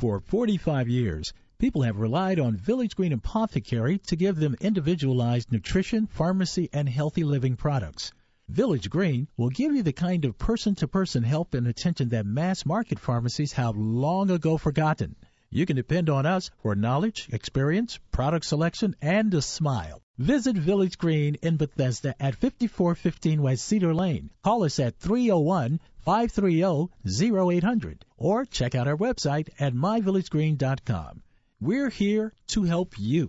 For 45 years, people have relied on Village Green Apothecary to give them individualized nutrition, pharmacy, and healthy living products. Village Green will give you the kind of person-to-person help and attention that mass-market pharmacies have long ago forgotten. You can depend on us for knowledge, experience, product selection, and a smile. Visit Village Green in Bethesda at 5415 West Cedar Lane. Call us at 301-530-0800 or check out our website at myvillagegreen.com. We're here to help you.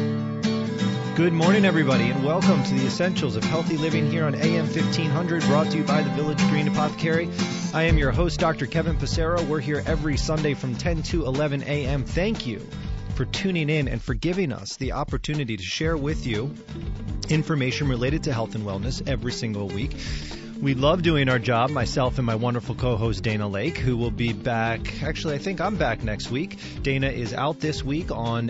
Good morning, everybody, and welcome to the Essentials of Healthy Living here on AM 1500, brought to you by the Village Green Apothecary. I am your host, Dr. Kevin Passero. We're here every Sunday from 10 to 11 a.m. Thank you for tuning in and for giving us the opportunity to share with you information related to health and wellness every single week. We love doing our job, myself and my wonderful co-host Dana Lake, who will be back. Actually, I think I'm back next week. Dana is out this week on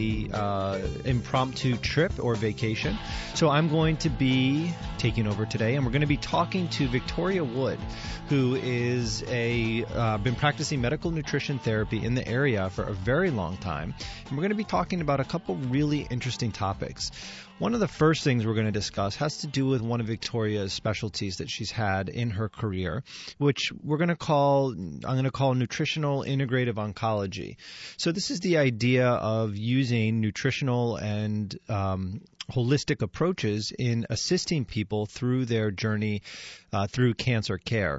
a impromptu trip or vacation. So I'm going to be taking over today, and we're going to be talking to Victoria Wood, who is been practicing medical nutrition therapy in the area for a very long time. And we're going to be talking about a couple really interesting topics. One of the first things we're going to discuss has to do with one of Victoria's specialties that she's had in her career, which I'm going to call nutritional integrative oncology. So this is the idea of using nutritional and holistic approaches in assisting people through their journey through cancer care.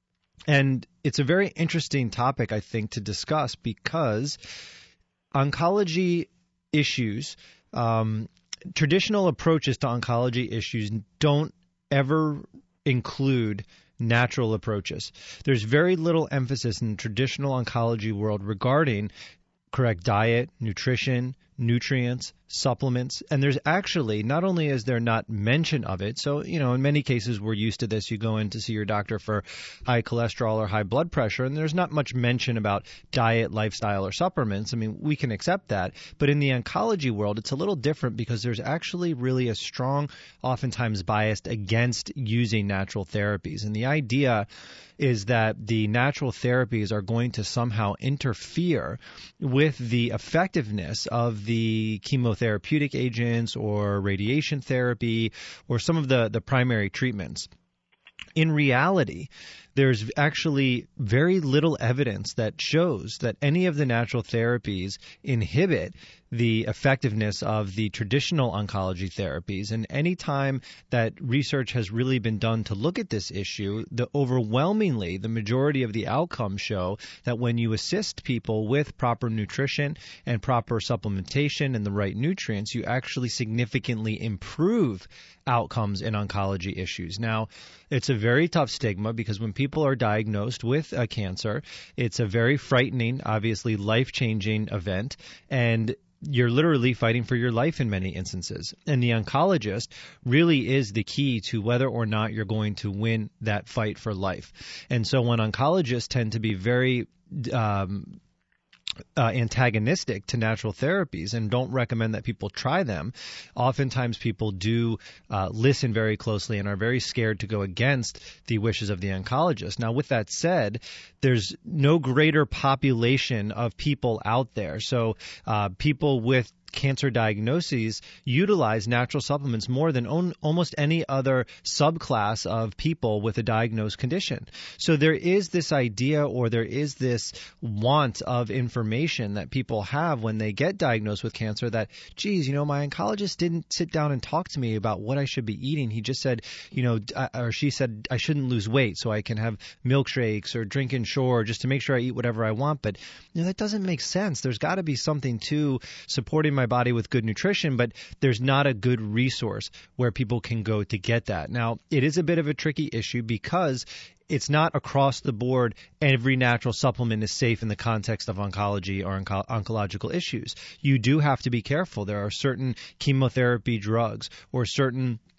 And it's a very interesting topic, I think, to discuss because oncology issues, traditional approaches to oncology issues don't ever include natural approaches. There's very little emphasis in the traditional oncology world regarding correct diet, nutrition, nutrients, supplements, and there's actually, not only is there not mention of it, so, in many cases we're used to this, you go in to see your doctor for high cholesterol or high blood pressure, and there's not much mention about diet, lifestyle, or supplements. I mean, we can accept that, but in the oncology world, it's a little different because there's actually really a strong, oftentimes biased against using natural therapies, and the idea is that the natural therapies are going to somehow interfere with the effectiveness of the chemotherapeutic agents or radiation therapy or some of the primary treatments. In reality, there's actually very little evidence that shows that any of the natural therapies inhibit the effectiveness of the traditional oncology therapies. And any time that research has really been done to look at this issue, overwhelmingly, the majority of the outcomes show that when you assist people with proper nutrition and proper supplementation and the right nutrients, you actually significantly improve outcomes in oncology issues. Now, it's a very tough stigma because when people are diagnosed with a cancer, it's a very frightening, obviously life-changing event, and you're literally fighting for your life in many instances. And the oncologist really is the key to whether or not you're going to win that fight for life. And so when oncologists tend to be very antagonistic to natural therapies and don't recommend that people try them, oftentimes people do listen very closely and are very scared to go against the wishes of the oncologist. Now, with that said, there's no greater population of people out there. So people with cancer diagnoses utilize natural supplements more than almost any other subclass of people with a diagnosed condition. So there is this idea, or there is this want of information that people have when they get diagnosed with cancer that, geez, my oncologist didn't sit down and talk to me about what I should be eating. He just said, or she said I shouldn't lose weight so I can have milkshakes or drink Ensure just to make sure I eat whatever I want. But that doesn't make sense. There's got to be something to supporting my body with good nutrition, but there's not a good resource where people can go to get that. Now, it is a bit of a tricky issue because it's not across the board every natural supplement is safe in the context of oncology or oncological issues. You do have to be careful. There are certain chemotherapy drugs or certain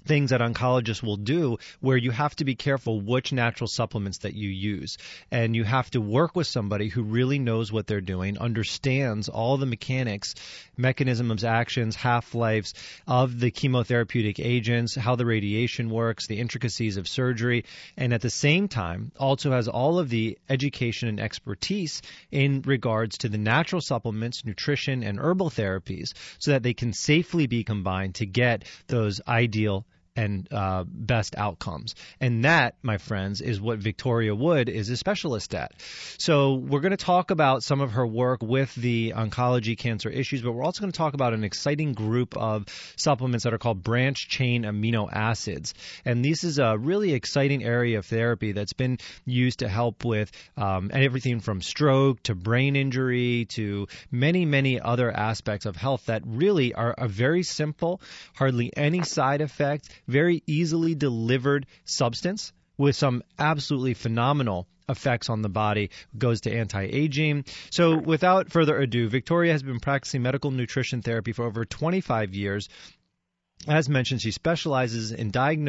things that oncologists will do where you have to be careful which natural supplements that you use. And you have to work with somebody who really knows what they're doing, understands all the mechanics, mechanisms, actions, half-lives of the chemotherapeutic agents, how the radiation works, the intricacies of surgery, and at the same time also has all of the education and expertise in regards to the natural supplements, nutrition, and herbal therapies so that they can safely be combined to get those ideal and best outcomes. And that, my friends, is what Victoria Wood is a specialist at. So we're going to talk about some of her work with the oncology cancer issues, but we're also going to talk about an exciting group of supplements that are called branch-chain amino acids. And this is a really exciting area of therapy that's been used to help with everything from stroke to brain injury to many, many other aspects of health that really are a very simple, hardly any side effect, very easily delivered substance with some absolutely phenomenal effects on the body. Goes to anti-aging. So without further ado, Victoria has been practicing medical nutrition therapy for over 25 years. As mentioned, she specializes in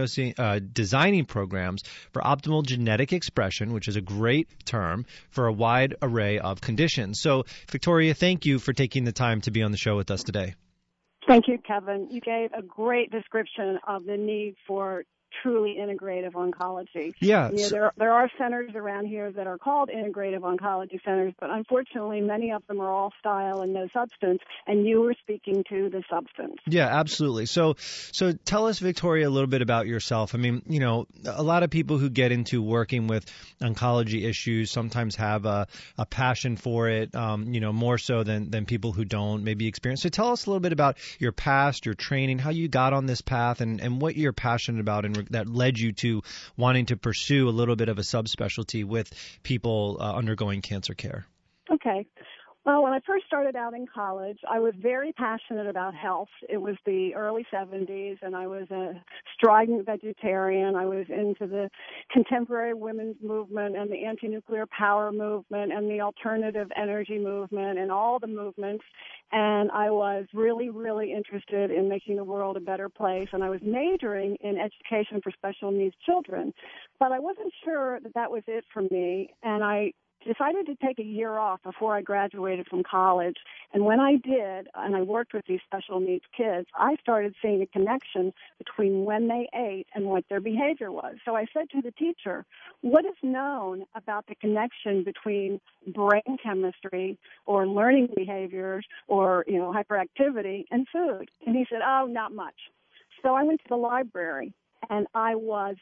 designing programs for optimal genetic expression, which is a great term for a wide array of conditions. So, Victoria, thank you for taking the time to be on the show with us today. Thank you, Kevin. You gave a great description of the need for truly integrative oncology. Yeah. There are centers around here that are called integrative oncology centers, but unfortunately many of them are all style and no substance, and you were speaking to the substance. Yeah, absolutely. So tell us, Victoria, a little bit about yourself. I mean, a lot of people who get into working with oncology issues sometimes have a passion for it, more so than people who don't maybe experience. So tell us a little bit about your past, your training, how you got on this path, and what you're passionate about and that led you to wanting to pursue a little bit of a subspecialty with people undergoing cancer care. Okay. Well, when I first started out in college, I was very passionate about health. It was the early 70s, and I was a strident vegetarian. I was into the contemporary women's movement and the anti-nuclear power movement and the alternative energy movement and all the movements. And I was really, really interested in making the world a better place. And I was majoring in education for special needs children. But I wasn't sure that that was it for me. And I decided to take a year off before I graduated from college. And when I did, and I worked with these special needs kids, I started seeing a connection between when they ate and what their behavior was. So I said to the teacher, what is known about the connection between brain chemistry or learning behaviors or, hyperactivity and food? And he said, oh, not much. So I went to the library, and I was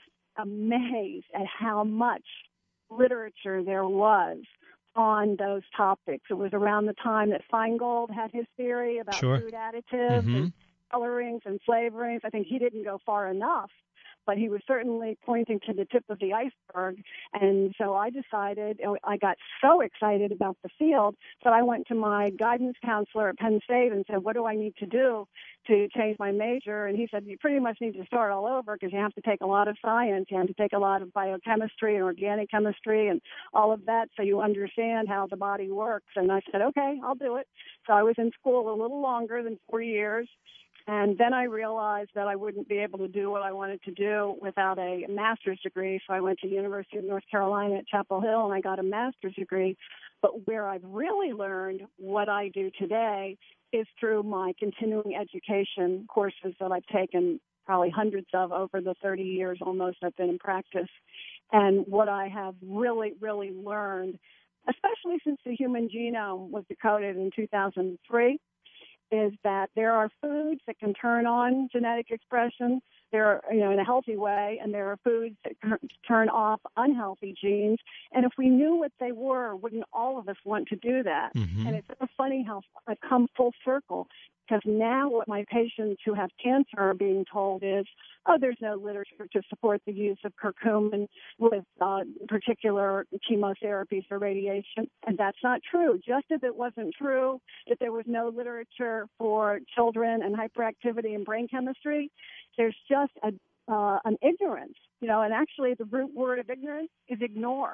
amazed at how much literature there was on those topics. It was around the time that Feingold had his theory about food additives and colorings and flavorings. I think he didn't go far enough, but he was certainly pointing to the tip of the iceberg. And so I decided, I got so excited about the field that I went to my guidance counselor at Penn State and said, what do I need to do to change my major? And he said, you pretty much need to start all over because you have to take a lot of science. You have to take a lot of biochemistry and organic chemistry and all of that so you understand how the body works. And I said, okay, I'll do it. So I was in school a little longer than 4 years. And then I realized that I wouldn't be able to do what I wanted to do without a master's degree. So I went to the University of North Carolina at Chapel Hill, and I got a master's degree. But where I've really learned what I do today is through my continuing education courses that I've taken, probably hundreds of over the 30 years almost I've been in practice. And what I have really, really learned, especially since the human genome was decoded in 2003, is that there are foods that can turn on genetic expression, there are, in a healthy way, and there are foods that turn off unhealthy genes. And if we knew what they were, wouldn't all of us want to do that? Mm-hmm. And it's so funny how I've come full circle, because now what my patients who have cancer are being told is, there's no literature to support the use of curcumin with particular chemotherapies or radiation. And that's not true. Just as it wasn't true that there was no literature for children and hyperactivity and brain chemistry, there's just an ignorance, and actually the root word of ignorance is ignore.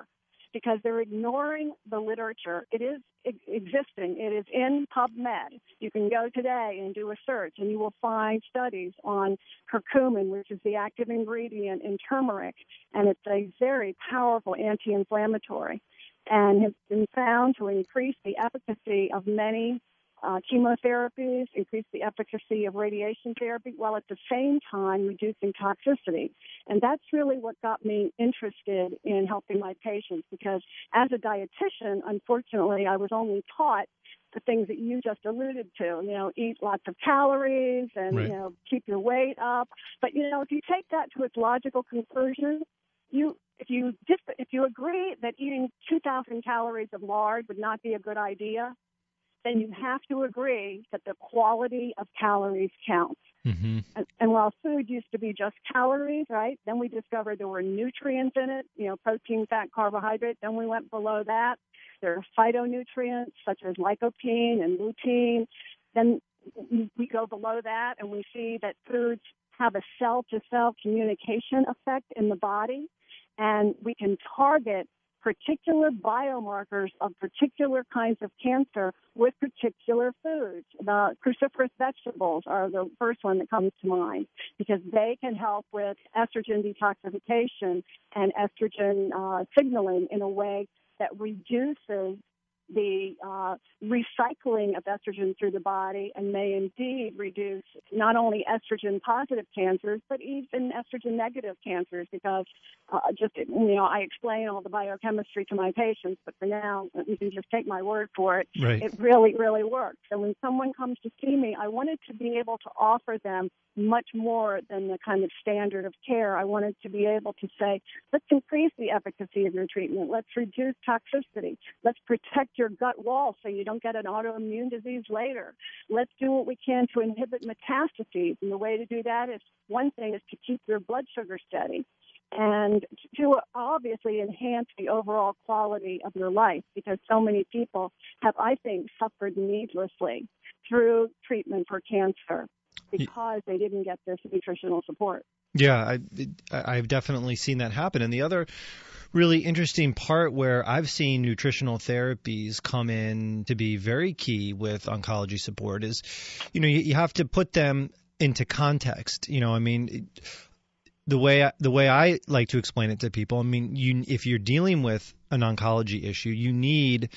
because they're ignoring the literature. It is existing. It is in PubMed. You can go today and do a search, and you will find studies on curcumin, which is the active ingredient in turmeric, and it's a very powerful anti-inflammatory, and has been found to increase the efficacy of many chemotherapies, increase the efficacy of radiation therapy, while at the same time reducing toxicity. And that's really what got me interested in helping my patients, because as a dietitian, unfortunately, I was only taught the things that you just alluded to, eat lots of calories and, right. Keep your weight up. But, if you take that to its logical conclusion, if you agree that eating 2,000 calories of lard would not be a good idea, then you have to agree that the quality of calories counts. Mm-hmm. And while food used to be just calories, right, then we discovered there were nutrients in it, protein, fat, carbohydrate. Then we went below that. There are phytonutrients such as lycopene and lutein. Then we go below that and we see that foods have a cell-to-cell communication effect in the body, and we can target particular biomarkers of particular kinds of cancer with particular foods. The cruciferous vegetables are the first one that comes to mind, because they can help with estrogen detoxification and estrogen signaling in a way that reduces the recycling of estrogen through the body, and may indeed reduce not only estrogen-positive cancers, but even estrogen-negative cancers, because I explain all the biochemistry to my patients, but for now, you can just take my word for it. Right. It really, really works. And when someone comes to see me, I wanted to be able to offer them much more than the kind of standard of care. I wanted to be able to say, let's increase the efficacy of your treatment. Let's reduce toxicity. Let's protect your gut wall so you don't get an autoimmune disease later. Let's do what we can to inhibit metastases. And the way to do that is, one thing is to keep your blood sugar steady, and to obviously enhance the overall quality of your life, because so many people have, I think, suffered needlessly through treatment for cancer because they didn't get this nutritional support. Yeah, I've definitely seen that happen. And the other really interesting part where I've seen nutritional therapies come in to be very key with oncology support is, you have to put them into context. The way I like to explain it to people, if you're dealing with an oncology issue, you need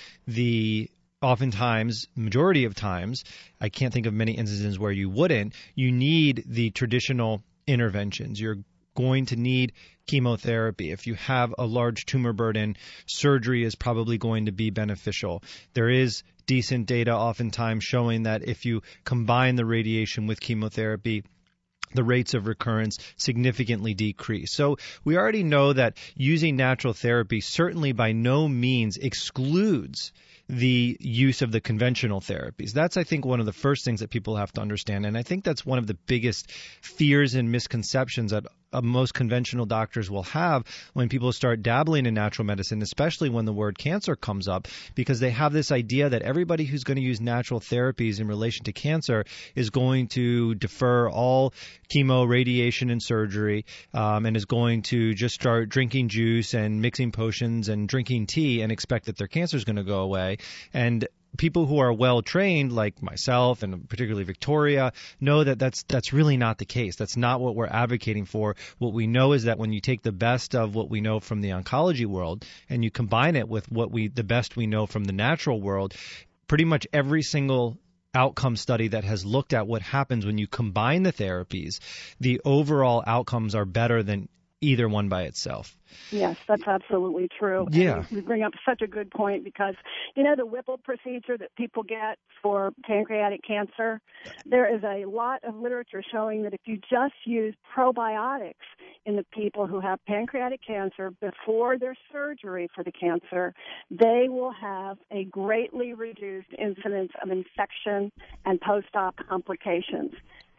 oftentimes, majority of times, I can't think of many instances where you wouldn't, you need the traditional interventions. You're going to need chemotherapy. If you have a large tumor burden, surgery is probably going to be beneficial. There is decent data oftentimes showing that if you combine the radiation with chemotherapy, the rates of recurrence significantly decrease. So we already know that using natural therapy certainly by no means excludes the use of the conventional therapies. That's, I think, one of the first things that people have to understand. And I think that's one of the biggest fears and misconceptions that most conventional doctors will have when people start dabbling in natural medicine, especially when the word cancer comes up, because they have this idea that everybody who's going to use natural therapies in relation to cancer is going to defer all chemo, radiation, and surgery, and is going to just start drinking juice and mixing potions and drinking tea and expect that their cancer is going to go away. And people who are well trained, like myself and particularly Victoria, know that that's really not the case. That's not what we're advocating for. What we know is that when you take the best of what we know from the oncology world and you combine it with the best we know from the natural world, pretty much every single outcome study that has looked at what happens when you combine the therapies, the overall outcomes are better than either one by itself. Yes, that's absolutely true. Yeah. And you bring up such a good point, because, the Whipple procedure that people get for pancreatic cancer, there is a lot of literature showing that if you just use probiotics in the people who have pancreatic cancer before their surgery for the cancer, they will have a greatly reduced incidence of infection and post-op complications.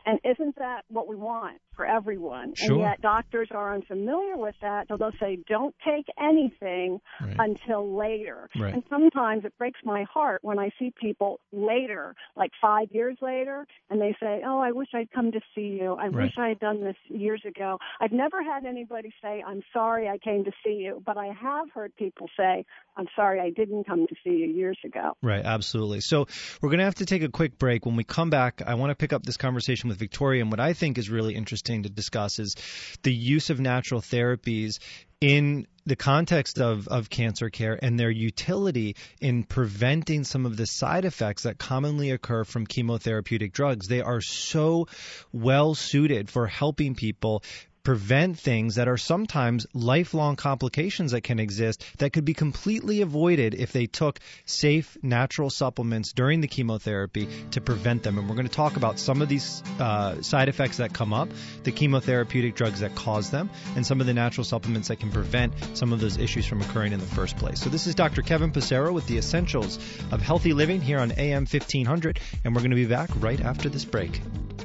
And isn't that what we want for everyone? Sure. And yet doctors are unfamiliar with that, so they'll say, don't take anything until later. Right. And sometimes it breaks my heart when I see people later, like 5 years later, and they say, oh, I wish I'd come to see you. I wish I had done this years ago. I've never had anybody say, I'm sorry I came to see you, but I have heard people say, I'm sorry I didn't come to see you years ago. Right, absolutely. So we're going to have to take a quick break. When we come back, I want to pick up this conversation with Victoria, and what I think is really interesting to discuss is the use of natural therapies in the context of cancer care and their utility in preventing some of the side effects that commonly occur from chemotherapeutic drugs. They are so well suited for helping people prevent things that are sometimes lifelong complications that can exist that could be completely avoided if they took safe natural supplements during the chemotherapy to prevent them. And we're going to talk about some of these side effects that come up, the chemotherapeutic drugs that cause them, and some of the natural supplements that can prevent some of those issues from occurring in the first place. So this is Dr. Kevin Passero with the Essentials of Healthy Living here on AM 1500, and we're going to be back right after this break.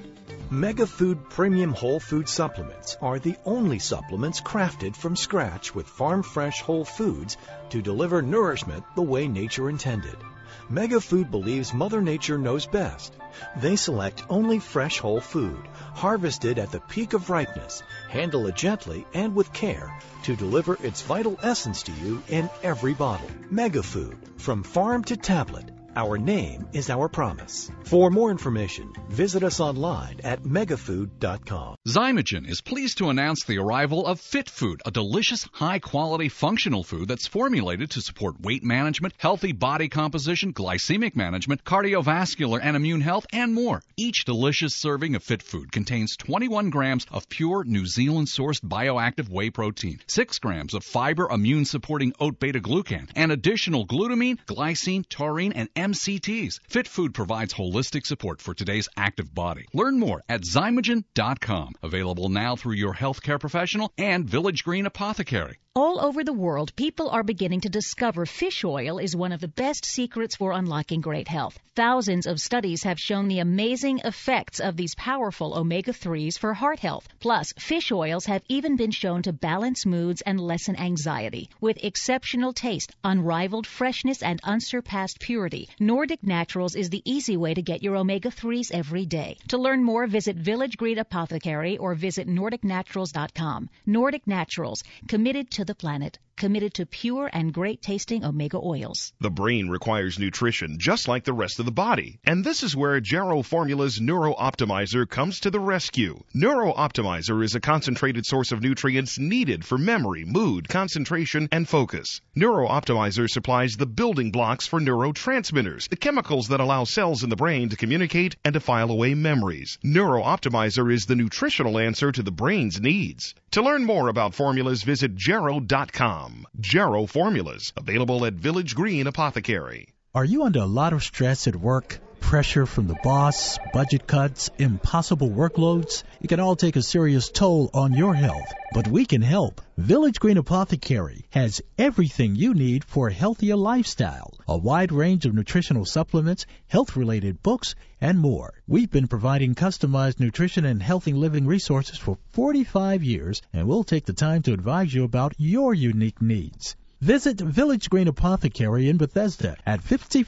MegaFood Premium Whole Food Supplements are the only supplements crafted from scratch with farm-fresh whole foods to deliver nourishment the way nature intended. MegaFood believes Mother Nature knows best. They select only fresh whole food, harvested at the peak of ripeness, handle it gently and with care to deliver its vital essence to you in every bottle. MegaFood, from farm to tablet. Our name is our promise. For more information, visit us online at megafood.com. Zymogen is pleased to announce the arrival of Fit Food, a delicious, high-quality, functional food that's formulated to support weight management, healthy body composition, glycemic management, cardiovascular and immune health, and more. Each delicious serving of Fit Food contains 21 grams of pure New Zealand-sourced bioactive whey protein, 6 grams of fiber immune-supporting oat beta-glucan, and additional glutamine, glycine, taurine, and MCTs. Fit Food provides holistic support for today's active body. Learn more at Zymogen.com. Available now through your healthcare professional and Village Green Apothecary. All over the world, people are beginning to discover fish oil is one of the best secrets for unlocking great health. Thousands of studies have shown the amazing effects of these powerful omega-3s for heart health. Plus, fish oils have even been shown to balance moods and lessen anxiety. With exceptional taste, unrivaled freshness, and unsurpassed purity, Nordic Naturals is the easy way to get your omega-3s every day. To learn more, visit Village Green Apothecary or visit NordicNaturals.com. Nordic Naturals, committed to the planet, committed to pure and great-tasting omega oils. The brain requires nutrition just like the rest of the body, and this is where Jarrow Formula's Neuro Optimizer comes to the rescue. Neuro Optimizer is a concentrated source of nutrients needed for memory, mood, concentration, and focus. Neuro Optimizer supplies the building blocks for neurotransmitters, the chemicals that allow cells in the brain to communicate and to file away memories. Neuro Optimizer is the nutritional answer to the brain's needs. To learn more about formulas, visit Jarrow.com. Jarrow Formulas, available at Village Green Apothecary. Are you under a lot of stress at work? Pressure from the boss, budget cuts, impossible workloads? It can all take a serious toll on your health, but we can help. Village Green Apothecary has everything you need for a healthier lifestyle, a wide range of nutritional supplements, health-related books, and more. We've been providing customized nutrition and healthy living resources for 45 years, and we'll take the time to advise you about your unique needs. Visit Village Green Apothecary in Bethesda at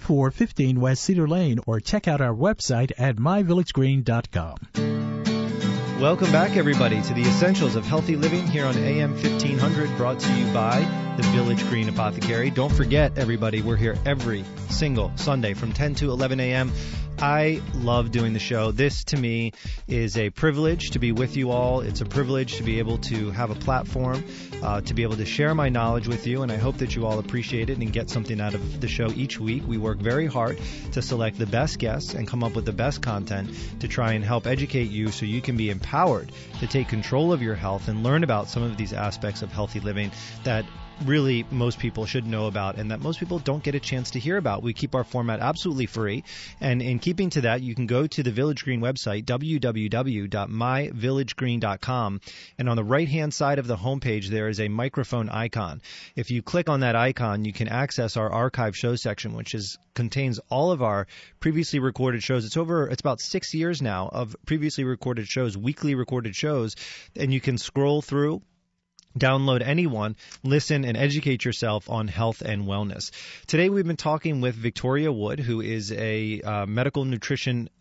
5415 West Cedar Lane or check out our website at myvillagegreen.com. Welcome back, everybody, to the Essentials of Healthy Living here on AM 1500, brought to you by the Village Green Apothecary. Don't forget, everybody, we're here every single Sunday from 10 to 11 a.m. I love doing the show. This, to me, is a privilege to be with you all. It's a privilege to be able to have a platform, to be able to share my knowledge with you, and I hope that you all appreciate it and get something out of the show each week. We work very hard to select the best guests and come up with the best content to try and help educate you so you can be empowered to take control of your health and learn about some of these aspects of healthy living that really most people should know about and that most people don't get a chance to hear about. We keep our format absolutely free. And in keeping to that, you can go to the Village Green website, www.myvillagegreen.com. And on the right-hand side of the homepage, there is a microphone icon. If you click on that icon, you can access our archive show section, which contains all of our previously recorded shows. It's about 6 years now of previously recorded shows, weekly recorded shows, and you can scroll through, download any one, listen, and educate yourself on health and wellness. Today we've been talking with Victoria Wood, who is a medical nutritionist,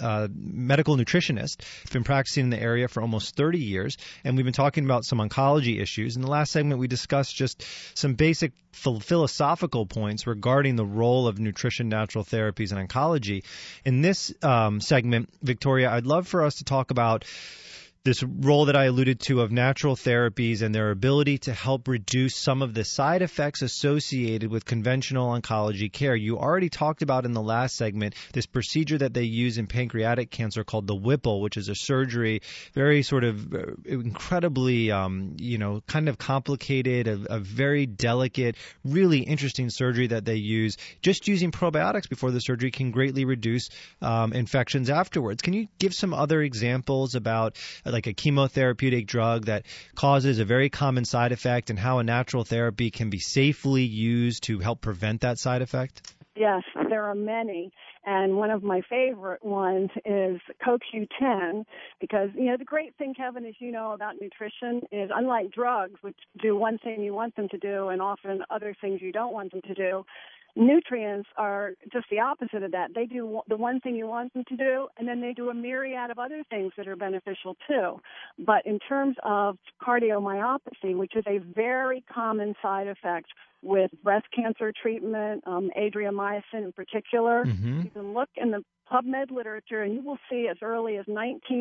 been practicing in the area for almost 30 years, and we've been talking about some oncology issues. In the last segment, we discussed just some basic philosophical points regarding the role of nutrition, natural therapies, and oncology. In this segment, Victoria, I'd love for us to talk about this role that I alluded to of natural therapies and their ability to help reduce some of the side effects associated with conventional oncology care. You already talked about in the last segment this procedure that they use in pancreatic cancer called the Whipple, which is a surgery, very sort of incredibly, kind of complicated, a very delicate, really interesting surgery that they use. Just using probiotics before the surgery can greatly reduce infections afterwards. Can you give some other examples about like a chemotherapeutic drug that causes a very common side effect and how a natural therapy can be safely used to help prevent that side effect? Yes, there are many. And one of my favorite ones is CoQ10 because, the great thing, Kevin, as you know about nutrition is unlike drugs, which do one thing you want them to do and often other things you don't want them to do, nutrients are just the opposite of that. They do the one thing you want them to do, and then they do a myriad of other things that are beneficial too. But in terms of cardiomyopathy, which is a very common side effect with breast cancer treatment, adriamycin in particular, you can look in the PubMed literature and you will see as early as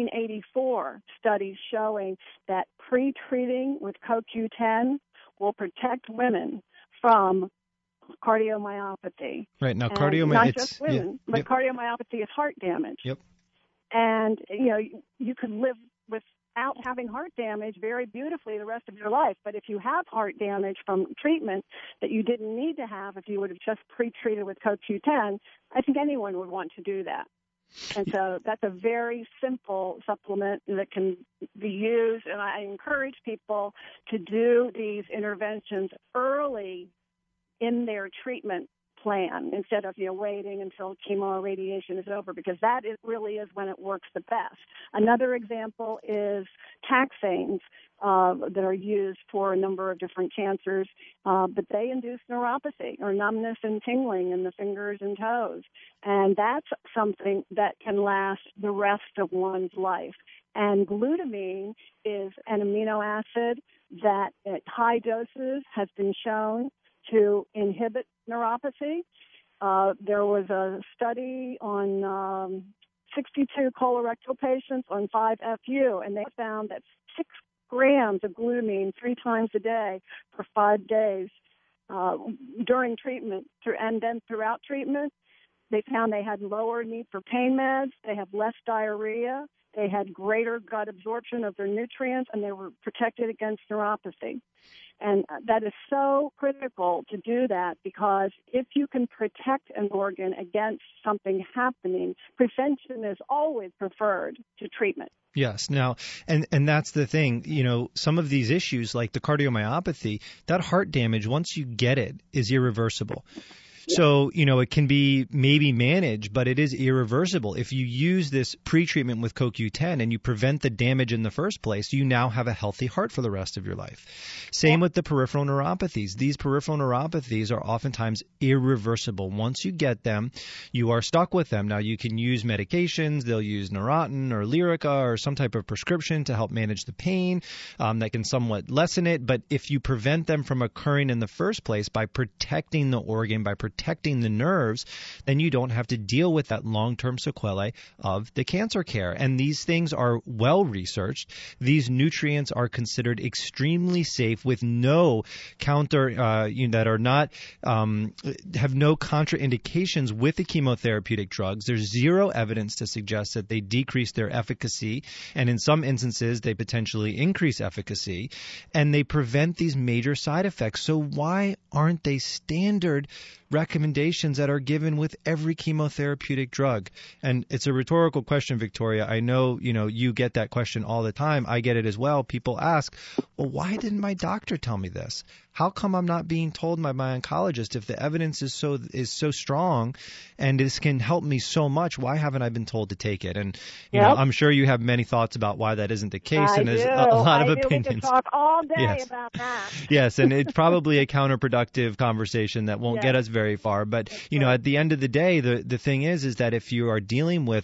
1984 studies showing that pre-treating with CoQ10 will protect women from cardiomyopathy. Right. Now, not just women, but cardiomyopathy is heart damage. Yep. And, you could live without having heart damage very beautifully the rest of your life. But if you have heart damage from treatment that you didn't need to have if you would have just pre-treated with CoQ10, I think anyone would want to do that. And so that's a very simple supplement that can be used. And I encourage people to do these interventions early in their treatment plan instead of waiting until chemo or radiation is over, because that really is when it works the best. Another example is taxanes that are used for a number of different cancers, but they induce neuropathy or numbness and tingling in the fingers and toes, and that's something that can last the rest of one's life. And glutamine is an amino acid that at high doses has been shown to inhibit neuropathy. There was a study on 62 colorectal patients on 5-FU, and they found that 6 grams of glutamine 3 times a day for 5 days during treatment, and then throughout treatment, they found they had lower need for pain meds, they had less diarrhea, they had greater gut absorption of their nutrients, and they were protected against neuropathy. And that is so critical to do that, because if you can protect an organ against something happening, prevention is always preferred to treatment. Yes. Now, and that's the thing, some of these issues like the cardiomyopathy, that heart damage, once you get it, is irreversible. So, it can be maybe managed, but it is irreversible. If you use this pre-treatment with CoQ10 and you prevent the damage in the first place, you now have a healthy heart for the rest of your life. Same with the peripheral neuropathies. These peripheral neuropathies are oftentimes irreversible. Once you get them, you are stuck with them. Now, you can use medications. They'll use Neurontin or Lyrica or some type of prescription to help manage the pain that can somewhat lessen it. But if you prevent them from occurring in the first place by protecting the organ, by protecting protecting the nerves, then you don't have to deal with that long-term sequelae of the cancer care. And these things are well researched. These nutrients are considered extremely safe with no that are not have no contraindications with the chemotherapeutic drugs. There's zero evidence to suggest that they decrease their efficacy, and in some instances they potentially increase efficacy, and they prevent these major side effects. So why aren't they standard recommendations that are given with every chemotherapeutic drug? And it's a rhetorical question, Victoria. I know, you get that question all the time. I get it as well. People ask, well, why didn't my doctor tell me this? How come I'm not being told by my oncologist if the evidence is so strong and this can help me so much? Why haven't I been told to take it? And I'm sure you have many thoughts about why that isn't the case. And there's a lot of opinions. We could talk all day about that. Yes, and it's probably a counterproductive conversation that won't get us very far. But at the end of the day, the thing is that if you are dealing with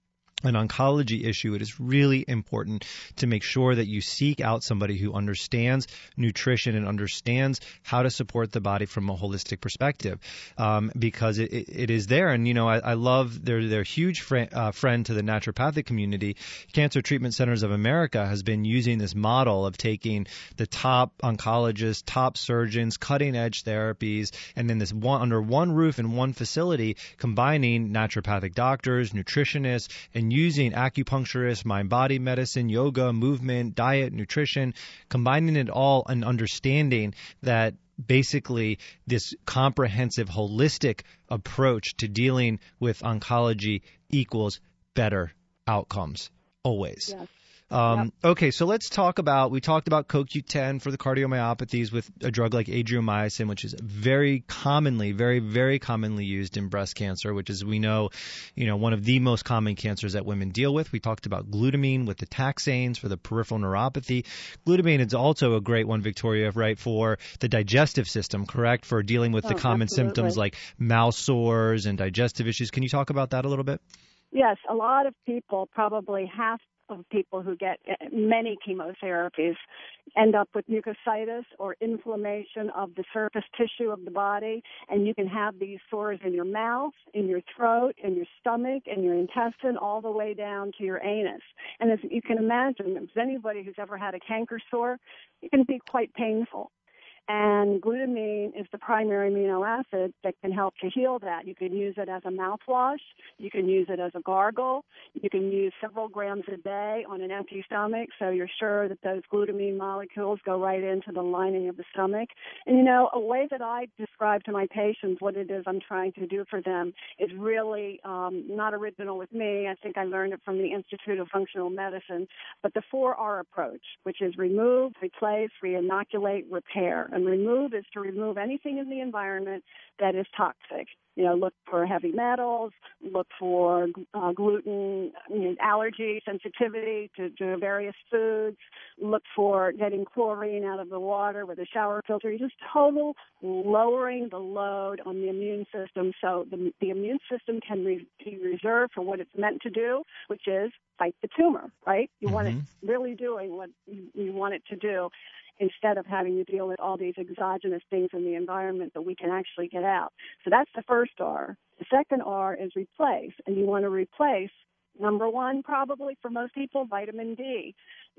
an oncology issue, it is really important to make sure that you seek out somebody who understands nutrition and understands how to support the body from a holistic perspective, because it is there. And, I love their huge friend to the naturopathic community. Cancer Treatment Centers of America has been using this model of taking the top oncologists, top surgeons, cutting-edge therapies, and then under one roof in one facility, combining naturopathic doctors, nutritionists, and using acupuncturists, mind-body medicine, yoga, movement, diet, nutrition, combining it all and understanding that basically this comprehensive, holistic approach to dealing with oncology equals better outcomes, always. Yes. Okay, so let's talk about, we talked about CoQ10 for the cardiomyopathies with a drug like adriamycin, which is very commonly, very, very commonly used in breast cancer, which is, we know, one of the most common cancers that women deal with. We talked about glutamine with the taxanes for the peripheral neuropathy. Glutamine is also a great one, Victoria, right, for the digestive system, correct, for dealing with the common symptoms like mouth sores and digestive issues. Can you talk about that a little bit? Yes, a lot of people, probably half of people who get many chemotherapies, end up with mucositis or inflammation of the surface tissue of the body, and you can have these sores in your mouth, in your throat, in your stomach, in your intestine, all the way down to your anus. And as you can imagine, if anybody who's ever had a canker sore, it can be quite painful. And glutamine is the primary amino acid that can help to heal that. You can use it as a mouthwash. You can use it as a gargle. You can use several grams a day on an empty stomach, so you're sure that those glutamine molecules go right into the lining of the stomach. And, a way that I describe to my patients what it is I'm trying to do for them is really not original with me. I think I learned it from the Institute of Functional Medicine. But the 4R approach, which is remove, replace, reinoculate, repair. And remove is to remove anything in the environment that is toxic. Look for heavy metals, look for gluten, allergy, sensitivity to various foods, look for getting chlorine out of the water with a shower filter. Just total lowering the load on the immune system so the immune system can be reserved for what it's meant to do, which is fight the tumor, right? You want it really doing what you want it to do, instead of having to deal with all these exogenous things in the environment that we can actually get out. So that's the first R. The second R is replace, and you want to replace, number one, probably for most people, vitamin D.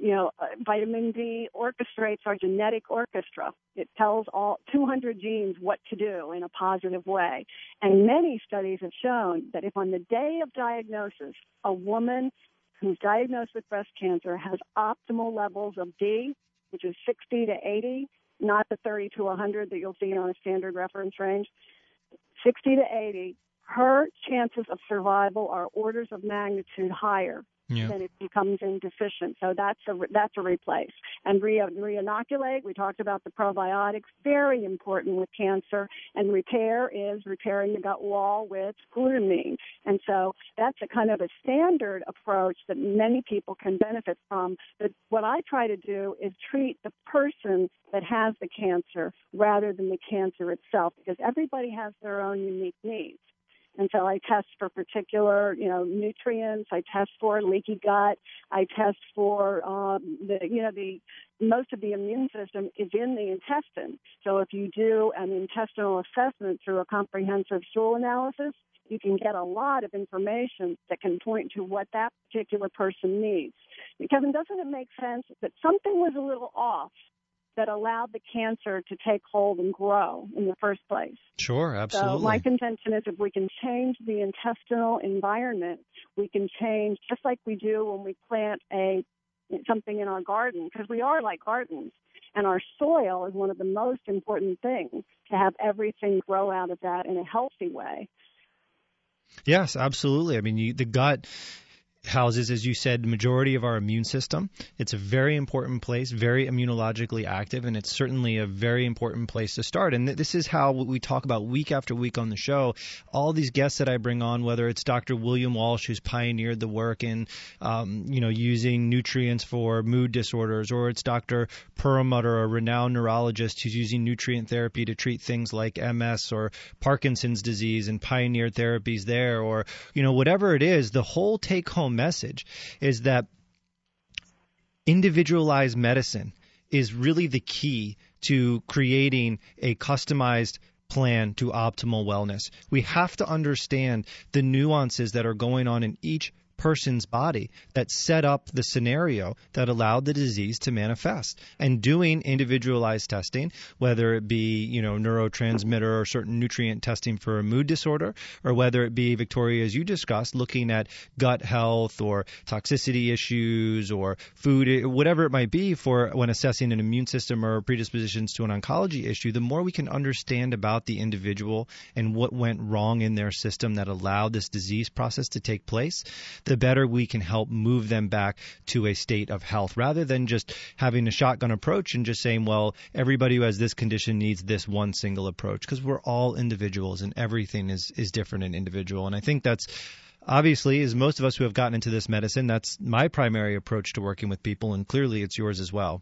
Vitamin D orchestrates our genetic orchestra. It tells all 200 genes what to do in a positive way. And many studies have shown that if on the day of diagnosis, a woman who's diagnosed with breast cancer has optimal levels of D, which is 60 to 80, not the 30 to 100 that you'll see on a standard reference range, 60 to 80, her chances of survival are orders of magnitude higher than it becomes deficient. So that's a replace. And reinoculate, we talked about the probiotics, very important with cancer. And repair is repairing the gut wall with glutamine. And so that's a kind of a standard approach that many people can benefit from. But what I try to do is treat the person that has the cancer rather than the cancer itself, because everybody has their own unique needs. And so I test for particular, nutrients. I test for leaky gut. I test for, most of the immune system is in the intestine. So if you do an intestinal assessment through a comprehensive stool analysis, you can get a lot of information that can point to what that particular person needs. Kevin, doesn't it make sense that something was a little off that allowed the cancer to take hold and grow in the first place? Sure, absolutely. So my contention is if we can change the intestinal environment, we can change, just like we do when we plant something in our garden, because we are like gardens. And our soil is one of the most important things to have everything grow out of that in a healthy way. Yes, absolutely. I mean, the gut houses, as you said, the majority of our immune system. It's a very important place, very immunologically active, and it's certainly a very important place to start. And this is how we talk about week after week on the show. All these guests that I bring on, whether it's Dr. William Walsh, who's pioneered the work in, using nutrients for mood disorders, or it's Dr. Perlmutter, a renowned neurologist who's using nutrient therapy to treat things like MS or Parkinson's disease and pioneered therapies there, or, whatever it is, the whole take-home message is that individualized medicine is really the key to creating a customized plan to optimal wellness. We have to understand the nuances that are going on in each person's body that set up the scenario that allowed the disease to manifest. And doing individualized testing, whether it be, neurotransmitter or certain nutrient testing for a mood disorder, or whether it be, Victoria, as you discussed, looking at gut health or toxicity issues or food, whatever it might be for when assessing an immune system or predispositions to an oncology issue, the more we can understand about the individual and what went wrong in their system that allowed this disease process to take place, the better we can help move them back to a state of health, rather than just having a shotgun approach and just saying, well, everybody who has this condition needs this one single approach, because we're all individuals and everything is different and individual. And I think that's obviously, as most of us who have gotten into this medicine, that's my primary approach to working with people, and clearly it's yours as well.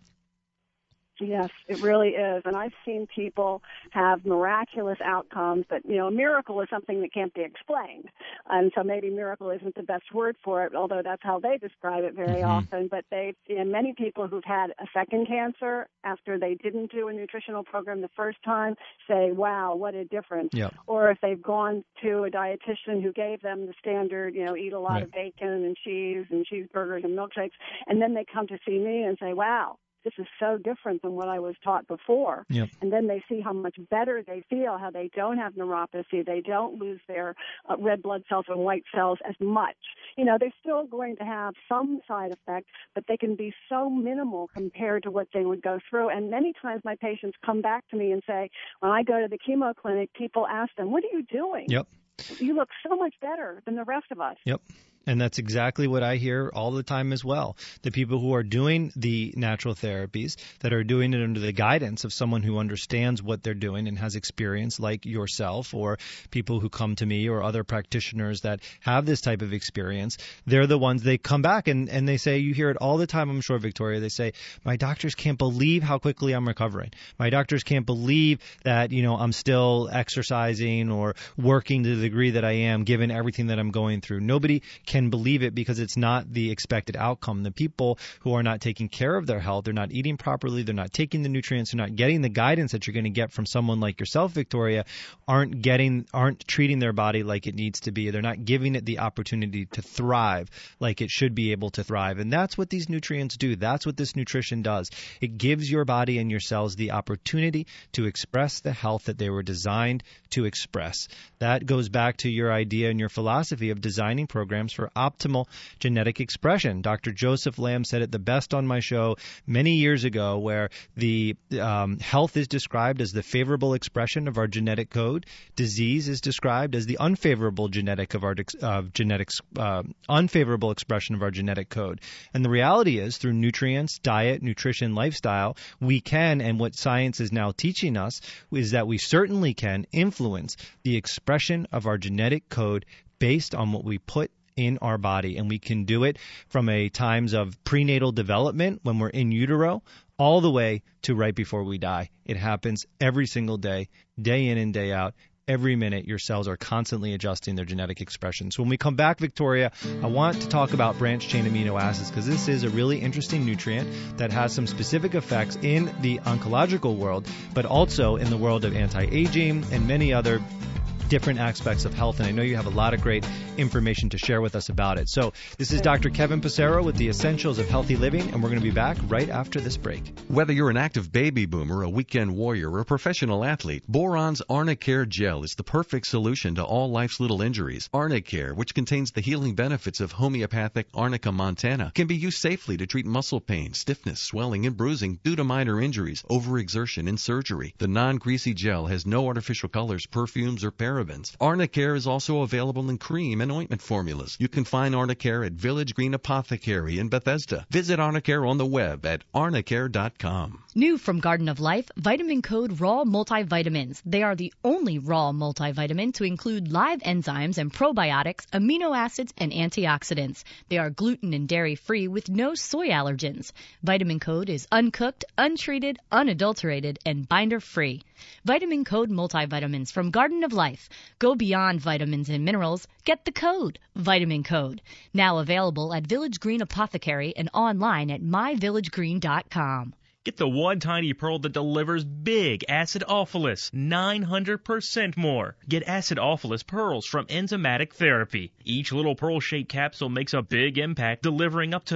Yes, it really is. And I've seen people have miraculous outcomes, but, a miracle is something that can't be explained. And so maybe miracle isn't the best word for it, although that's how they describe it very often. But they've seen many people who've had a second cancer after they didn't do a nutritional program the first time say, wow, what a difference. Yep. Or if they've gone to a dietitian who gave them the standard, eat a lot of bacon and cheese and cheeseburgers and milkshakes, and then they come to see me and say, wow, this is so different than what I was taught before. Yep. And then they see how much better they feel, how they don't have neuropathy, they don't lose their red blood cells and white cells as much. They're still going to have some side effects, but they can be so minimal compared to what they would go through. And many times my patients come back to me and say, when I go to the chemo clinic, people ask them, what are you doing? Yep. You look so much better than the rest of us. Yep. And that's exactly what I hear all the time as well. The people who are doing the natural therapies, that are doing it under the guidance of someone who understands what they're doing and has experience, like yourself, or people who come to me or other practitioners that have this type of experience, they're the ones, they come back and they say, you hear it all the time, I'm sure, Victoria, they say, my doctors can't believe how quickly I'm recovering. My doctors can't believe that, I'm still exercising or working to the degree that I am, given everything that I'm going through. Nobody can believe it because it's not the expected outcome. The people who are not taking care of their health, they're not eating properly, they're not taking the nutrients, they're not getting the guidance that you're going to get from someone like yourself, Victoria, aren't treating their body like it needs to be. They're not giving it the opportunity to thrive like it should be able to thrive. And that's what these nutrients do. That's what this nutrition does. It gives your body and your cells the opportunity to express the health that they were designed to express. That goes back to your idea and your philosophy of designing programs for optimal genetic expression. Dr. Joseph Lamb said it the best on my show many years ago, where the health is described as the favorable expression of our genetic code. Disease is described as the unfavorable unfavorable expression of our genetic code. And the reality is, through nutrients, diet, nutrition, lifestyle, we can, and what science is now teaching us, is that we certainly can influence the expression of our genetic code based on what we put in our body. And we can do it from a times of prenatal development when we're in utero all the way to right before we die. It happens every single day, day in and day out, every minute your cells are constantly adjusting their genetic expression. So when we come back, Victoria, I want to talk about branched-chain amino acids because this is a really interesting nutrient that has some specific effects in the oncological world, but also in the world of anti-aging and many other different aspects of health, and I know you have a lot of great information to share with us about it. So this is Dr. Kevin Passero with the Essentials of Healthy Living, and we're going to be back right after this break. Whether you're an active baby boomer, a weekend warrior, or a professional athlete, Boron's Arnicare Gel is the perfect solution to all life's little injuries. Arnicare, which contains the healing benefits of homeopathic Arnica montana, can be used safely to treat muscle pain, stiffness, swelling, and bruising due to minor injuries, overexertion, and surgery. The non-greasy gel has no artificial colors, perfumes, or parabens. Arnicare is also available in cream and ointment formulas. You can find Arnicare at Village Green Apothecary in Bethesda. Visit Arnicare on the web at arnicare.com. New from Garden of Life, Vitamin Code Raw Multivitamins. They are the only raw multivitamin to include live enzymes and probiotics, amino acids, and antioxidants. They are gluten and dairy-free with no soy allergens. Vitamin Code is uncooked, untreated, unadulterated, and binder-free. Vitamin Code Multivitamins from Garden of Life. Go beyond vitamins and minerals. Get the code, Vitamin Code. Now available at Village Green Apothecary and online at myvillagegreen.com. Get the one tiny pearl that delivers big acidophilus, 900% more. Get acidophilus pearls from Enzymatic Therapy. Each little pearl-shaped capsule makes a big impact, delivering up to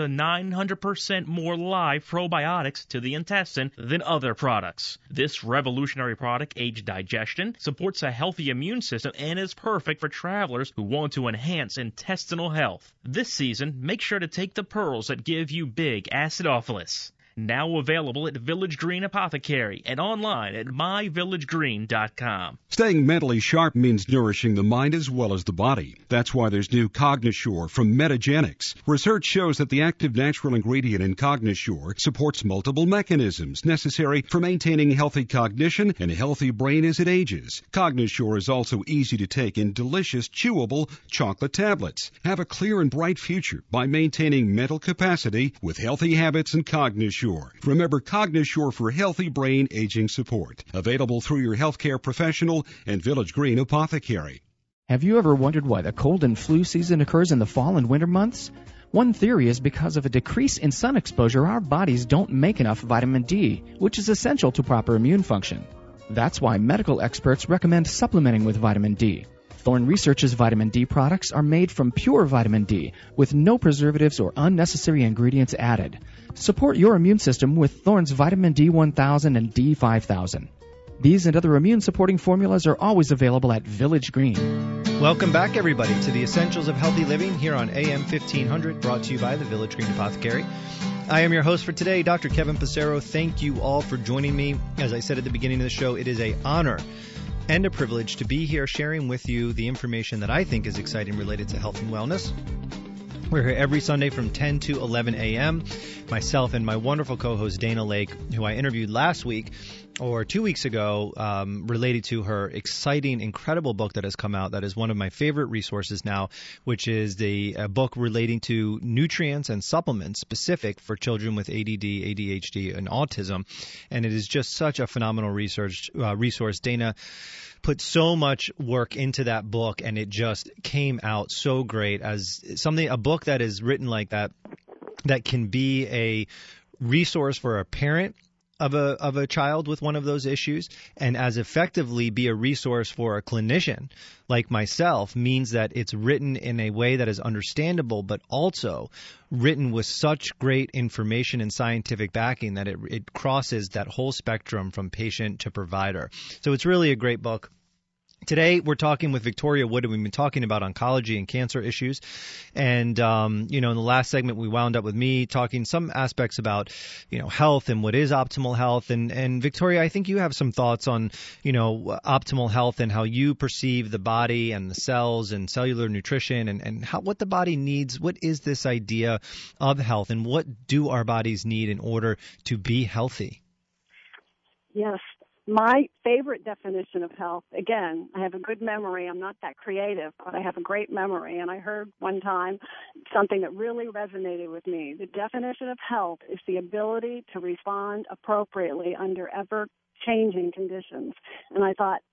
900% more live probiotics to the intestine than other products. This revolutionary product aids digestion, supports a healthy immune system, and is perfect for travelers who want to enhance intestinal health. This season, make sure to take the pearls that give you big acidophilus. Now available at Village Green Apothecary and online at myvillagegreen.com. Staying mentally sharp means nourishing the mind as well as the body. That's why there's new Cognisure from Metagenics. Research shows that the active natural ingredient in Cognisure supports multiple mechanisms necessary for maintaining healthy cognition and a healthy brain as it ages. Cognisure is also easy to take in delicious, chewable chocolate tablets. Have a clear and bright future by maintaining mental capacity with healthy habits and Cognisure. Remember Cognisure for healthy brain aging support. Available through your healthcare professional and Village Green Apothecary. Have you ever wondered why the cold and flu season occurs in the fall and winter months? One theory is because of a decrease in sun exposure, our bodies don't make enough vitamin D, which is essential to proper immune function. That's why medical experts recommend supplementing with vitamin D. Thorne Research's vitamin D products are made from pure vitamin D with no preservatives or unnecessary ingredients added. Support your immune system with Thorne's vitamin D1000 and D5000. These and other immune-supporting formulas are always available at Village Green. Welcome back, everybody, to the Essentials of Healthy Living here on AM 1500, brought to you by the Village Green Apothecary. I am your host for today, Dr. Kevin Passero. Thank you all for joining me. As I said at the beginning of the show, it is an honor and a privilege to be here sharing with you the information that I think is exciting related to health and wellness. We're here every Sunday from 10 to 11 a.m. Myself and my wonderful co-host Dana Lake, who I interviewed last week or 2 weeks ago, related to her exciting, incredible book that has come out that is one of my favorite resources now, which is a book relating to nutrients and supplements specific for children with ADD, ADHD, and autism. And it is just such a phenomenal resource. Dana put so much work into that book, and it just came out so great as a book that is written like that can be a resource for a parent of a child with one of those issues, and as effectively be a resource for a clinician like myself, means that it's written in a way that is understandable, but also written with such great information and scientific backing that it crosses that whole spectrum from patient to provider. So it's really a great book. Today, we're talking with Victoria Wood, and we've been talking about oncology and cancer issues. And, in the last segment, we wound up with me talking some aspects about, health and what is optimal health. And Victoria, I think you have some thoughts on, optimal health and how you perceive the body and the cells and cellular nutrition and what the body needs. What is this idea of health, and what do our bodies need in order to be healthy? Yes. My favorite definition of health, again, I have a good memory. I'm not that creative, but I have a great memory. And I heard one time something that really resonated with me. The definition of health is the ability to respond appropriately under ever-changing conditions. And I thought,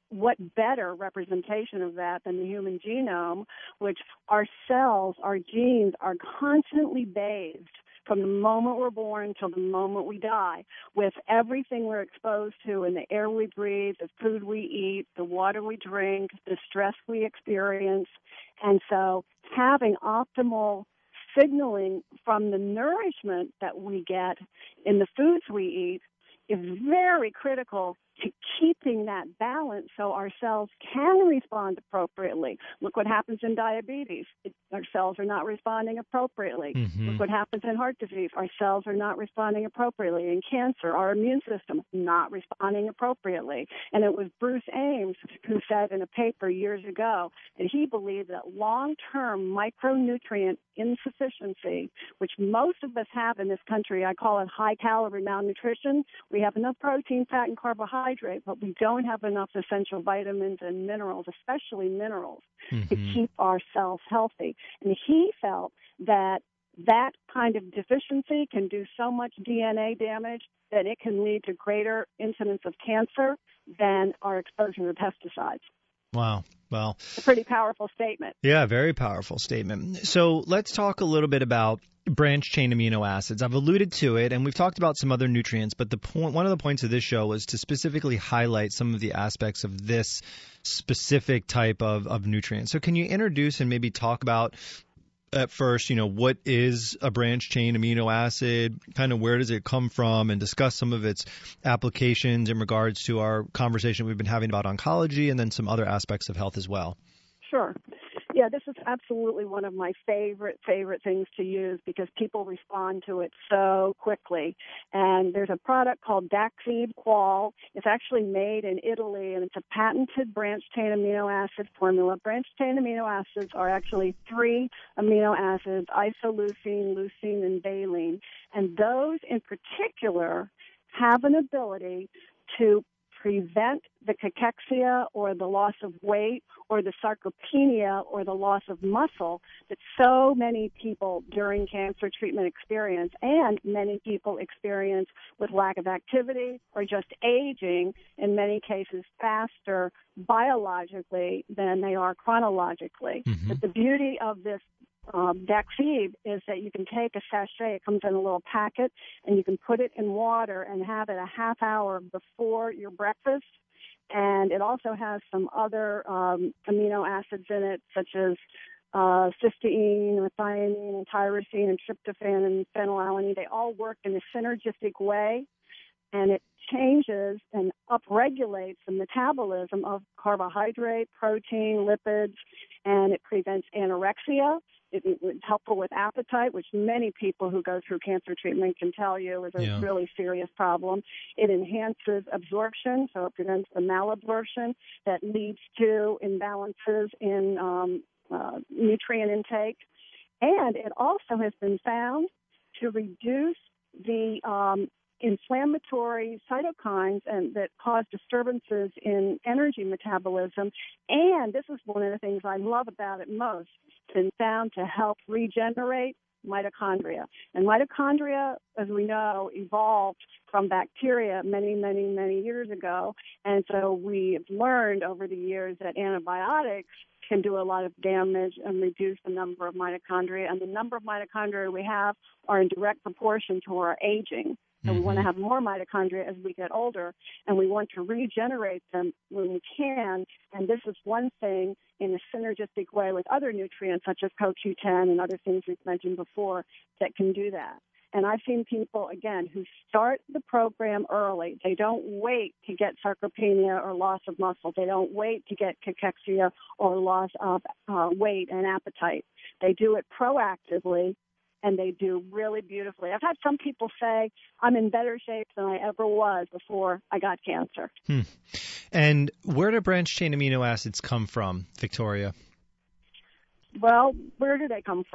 what better representation of that than the human genome, which our cells, our genes are constantly bathed from the moment we're born till the moment we die, with everything we're exposed to in the air we breathe, the food we eat, the water we drink, the stress we experience. And so having optimal signaling from the nourishment that we get in the foods we eat is very critical to keeping that balance so our cells can respond appropriately. Look what happens in diabetes. Our cells are not responding appropriately. Mm-hmm. Look what happens in heart disease. Our cells are not responding appropriately. In cancer, our immune system not responding appropriately. And it was Bruce Ames who said in a paper years ago that he believed that long-term micronutrient insufficiency, which most of us have in this country, I call it high-calorie malnutrition. We have enough protein, fat, and carbohydrate, but we don't have enough essential vitamins and minerals, especially minerals, to keep our cells healthy. And he felt that that kind of deficiency can do so much DNA damage that it can lead to greater incidence of cancer than our exposure to pesticides. Wow. Well, a pretty powerful statement. Yeah, very powerful statement. So let's talk a little bit about branched-chain amino acids. I've alluded to it, and we've talked about some other nutrients, but one of the points of this show was to specifically highlight some of the aspects of this specific type of nutrient. So can you introduce and maybe talk about at first, what is a branched-chain amino acid, kind of where does it come from, and discuss some of its applications in regards to our conversation we've been having about oncology and then some other aspects of health as well? Sure. Yeah, this is absolutely one of my favorite things to use because people respond to it so quickly. And there's a product called Daxib Qual. It's actually made in Italy, and it's a patented branched-chain amino acid formula. Branched-chain amino acids are actually 3 amino acids, isoleucine, leucine, and valine. And those in particular have an ability to prevent the cachexia or the loss of weight or the sarcopenia or the loss of muscle that so many people during cancer treatment experience, and many people experience with lack of activity or just aging, in many cases faster biologically than they are chronologically. Mm-hmm. But the beauty of this Daxib is that you can take a sachet, it comes in a little packet, and you can put it in water and have it a half hour before your breakfast. And it also has some other amino acids in it, such as cysteine, methionine, and tyrosine, and tryptophan, and phenylalanine. They all work in a synergistic way, and it changes and upregulates the metabolism of carbohydrate, protein, lipids, and it prevents anorexia. It's helpful with appetite, which many people who go through cancer treatment can tell you is a really serious problem. It enhances absorption, so it prevents the malabsorption that leads to imbalances in nutrient intake. And it also has been found to reduce the inflammatory cytokines and that cause disturbances in energy metabolism. And this is one of the things I love about it most. It's been found to help regenerate mitochondria. And mitochondria, as we know, evolved from bacteria many, many, many years ago. And so we've learned over the years that antibiotics can do a lot of damage and reduce the number of mitochondria. And the number of mitochondria we have are in direct proportion to our aging. So we want to have more mitochondria as we get older, and we want to regenerate them when we can. And this is one thing in a synergistic way with other nutrients, such as CoQ10 and other things we've mentioned before, that can do that. And I've seen people, again, who start the program early. They don't wait to get sarcopenia or loss of muscle. They don't wait to get cachexia or loss of weight and appetite. They do it proactively, and they do really beautifully. I've had some people say, I'm in better shape than I ever was before I got cancer. And where do branched-chain amino acids come from, Victoria? Well, where do they come from?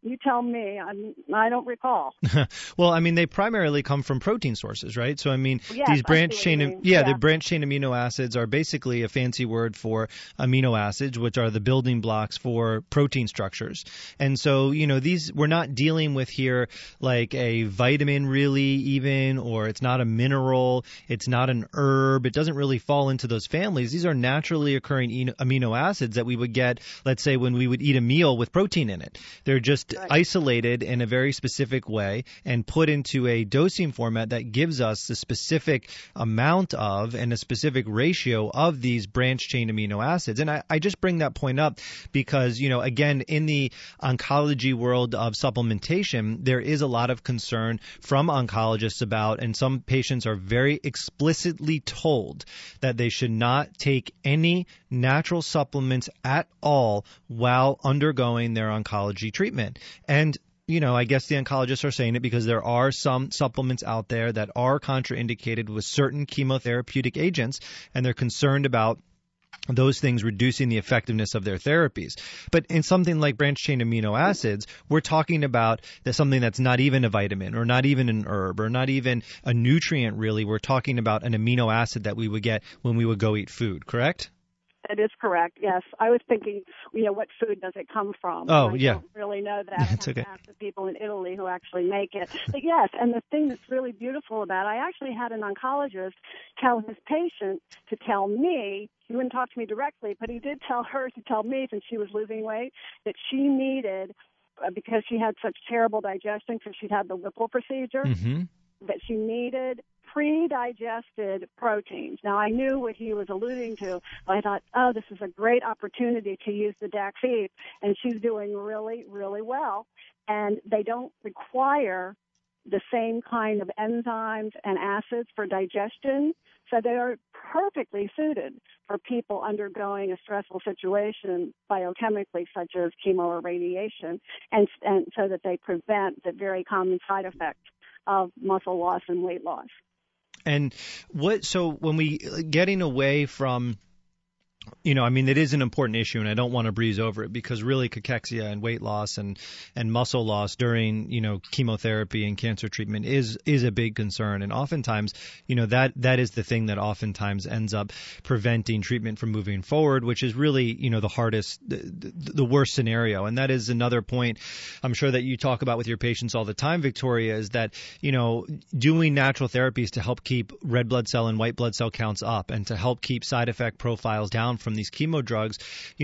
You tell me. I don't recall. Well, I mean, they primarily come from protein sources, right? So, I mean, Yes, these branched chain, the yeah. branched chain amino acids are basically a fancy word for amino acids, which are the building blocks for protein structures. And so, we're not dealing with here like a vitamin really even, or it's not a mineral, it's not an herb. It doesn't really fall into those families. These are naturally occurring amino acids that we would get, let's say, when we would eat a meal with protein in it. They're just isolated in a very specific way and put into a dosing format that gives us the specific amount of and a specific ratio of these branched chain amino acids. And I just bring that point up because, again, in the oncology world of supplementation, there is a lot of concern from oncologists about, and some patients are very explicitly told that they should not take any natural supplements at all while undergoing their oncology treatment. And I guess the oncologists are saying it because there are some supplements out there that are contraindicated with certain chemotherapeutic agents, and they're concerned about those things reducing the effectiveness of their therapies. But in something like branched chain amino acids, we're talking about something that's not even a vitamin or not even an herb or not even a nutrient really. We're talking about an amino acid that we would get when we would go eat food, correct? That is correct, yes. I was thinking, what food does it come from? Oh, I don't really know that. That's okay. I have to ask the people in Italy who actually make it. But yes, and the thing that's really beautiful about it, I actually had an oncologist tell his patient to tell me, he wouldn't talk to me directly, but he did tell her to tell me, since she was losing weight, that she needed, because she had such terrible digestion because she'd had the Whipple procedure, that she needed pre-digested proteins. Now, I knew what he was alluding to. I thought, this is a great opportunity to use the DAC-FEP, and she's doing really, really well. And they don't require the same kind of enzymes and acids for digestion, so they are perfectly suited for people undergoing a stressful situation biochemically, such as chemo or radiation, and so that they prevent the very common side effects of muscle loss and weight loss. And so when we getting away from, it is an important issue, and I don't want to breeze over it because really cachexia and weight loss and muscle loss during, chemotherapy and cancer treatment is a big concern. And oftentimes, that is the thing that oftentimes ends up preventing treatment from moving forward, which is really, the hardest, the worst scenario. And that is another point I'm sure that you talk about with your patients all the time, Victoria, is that, doing natural therapies to help keep red blood cell and white blood cell counts up and to help keep side effect profiles down from these chemo drugs,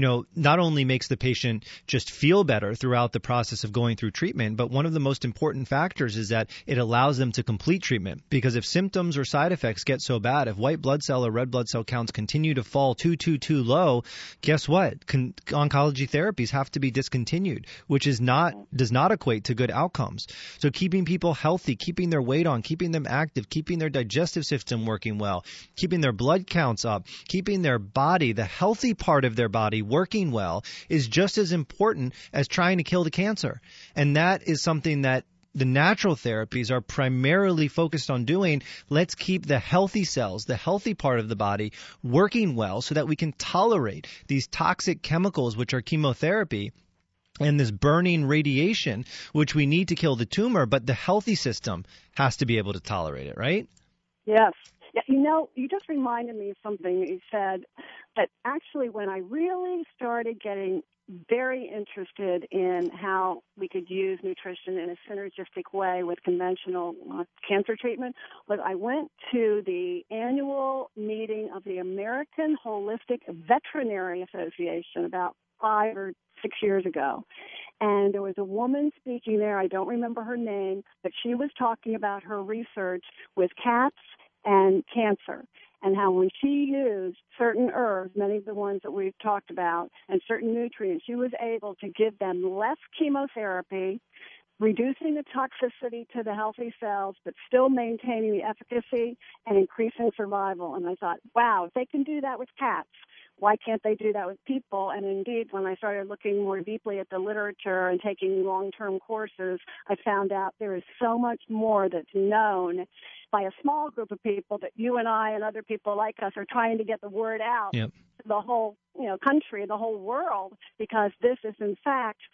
not only makes the patient just feel better throughout the process of going through treatment, but one of the most important factors is that it allows them to complete treatment. Because if symptoms or side effects get so bad, if white blood cell or red blood cell counts continue to fall too low, guess what? Oncology therapies have to be discontinued, which does not equate to good outcomes. So keeping people healthy, keeping their weight on, keeping them active, keeping their digestive system working well, keeping their blood counts up, keeping their body, the healthy part of their body, working well is just as important as trying to kill the cancer. And that is something that the natural therapies are primarily focused on doing. Let's keep the healthy cells, the healthy part of the body, working well so that we can tolerate these toxic chemicals, which are chemotherapy, and this burning radiation, which we need to kill the tumor, but the healthy system has to be able to tolerate it, right? Yes. Yeah, you just reminded me of something that you said, that actually when I really started getting very interested in how we could use nutrition in a synergistic way with conventional cancer treatment, was I went to the annual meeting of the American Holistic Veterinary Association about 5 or 6 years ago. And there was a woman speaking there, I don't remember her name, but she was talking about her research with cats and cancer, and how when she used certain herbs, many of the ones that we've talked about, and certain nutrients, she was able to give them less chemotherapy, reducing the toxicity to the healthy cells, but still maintaining the efficacy and increasing survival. And I thought, wow, if they can do that with cats, why can't they do that with people? And indeed, when I started looking more deeply at the literature and taking long-term courses, I found out there is so much more that's known by a small group of people that you and I and other people like us are trying to get the word out to the whole country, the whole world, because this is in fact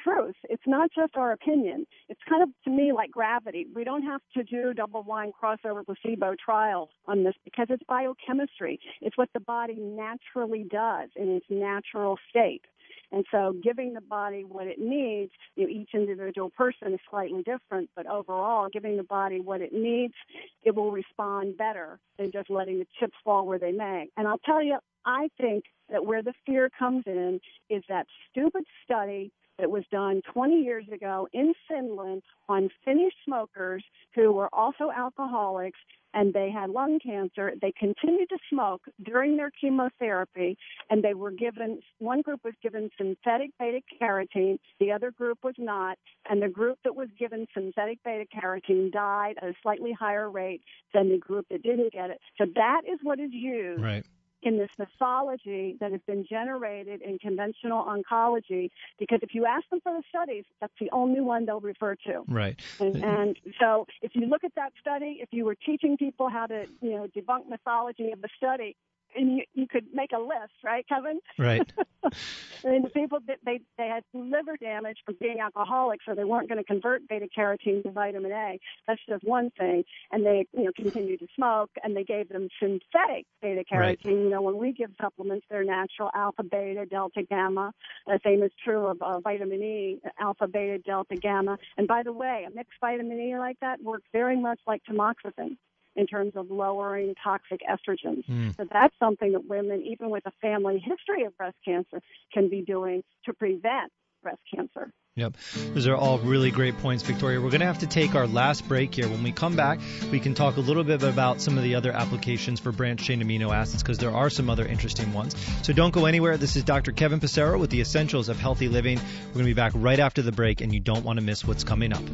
truth. It's not just our opinion. It's kind of, to me, like gravity. We don't have to do double-blind crossover placebo trials on this because it's biochemistry. It's what the body naturally does in its natural state. And so giving the body what it needs, each individual person is slightly different, but overall, giving the body what it needs, it will respond better than just letting the chips fall where they may. And I'll tell you, I think that where the fear comes in is that stupid study that was done 20 years ago in Finland on Finnish smokers who were also alcoholics, and they had lung cancer. They continued to smoke during their chemotherapy, and they were given, one group was given synthetic beta-carotene, the other group was not, and the group that was given synthetic beta-carotene died at a slightly higher rate than the group that didn't get it. So that is what is used. Right. In this mythology that has been generated in conventional oncology, because if you ask them for the studies, that's the only one they'll refer to. Right. And so if you look at that study, if you were teaching people how to, debunk mythology of the study, and you could make a list, right, Kevin? Right. And the people that they had liver damage from being alcoholics, so they weren't going to convert beta-carotene to vitamin A. That's just one thing. And they, continued to smoke, and they gave them synthetic beta-carotene. Right. When we give supplements, they're natural alpha, beta, delta, gamma. The same is true of vitamin E, alpha, beta, delta, gamma. And by the way, a mixed vitamin E like that works very much like tamoxifen in terms of lowering toxic estrogens. So that's something that women, even with a family history of breast cancer, can be doing to prevent breast cancer. Yep. Those are all really great points, Victoria. We're going to have to take our last break here. When we come back, we can talk a little bit about some of the other applications for branched-chain amino acids, because there are some other interesting ones. So don't go anywhere. This is Dr. Kevin Passero with the Essentials of Healthy Living. We're going to be back right after the break, and you don't want to miss what's coming up.